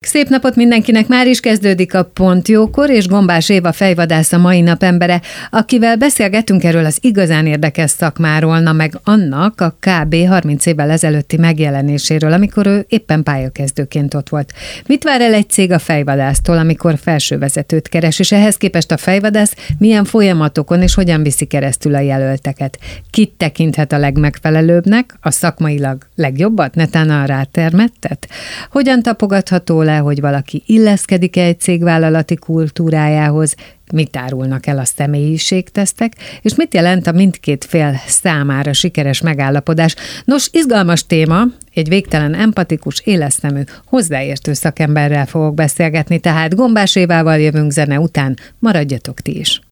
Szép napot mindenkinek, már is kezdődik a Pont Jókor, és Gombás Éva fejvadász a mai nap embere, akivel beszélgetünk erről az igazán érdekes szakmáról, na meg annak a kb. 30 évvel ezelőtti megjelenéséről, amikor ő éppen pályakezdőként ott volt. Mit vár el egy cég a fejvadásztól, amikor felsővezetőt keres, és ehhez képest a fejvadász milyen folyamatokon és hogyan viszi keresztül a jelölteket? Kit tekinthet a legmegfelelőbbnek, a szakmailag legjobbat, netán a rátermettet? Hogyan tapogatható le, hogy valaki illeszkedik-e egy cég vállalati kultúrájához, mit árulnak el a személyiségtesztek, és mit jelent a mindkét fél számára sikeres megállapodás. Nos, izgalmas téma, egy végtelen empatikus, élesznemű, hozzáértő szakemberrel fogok beszélgetni, tehát Gombás Évával jövünk zene után, maradjatok ti is.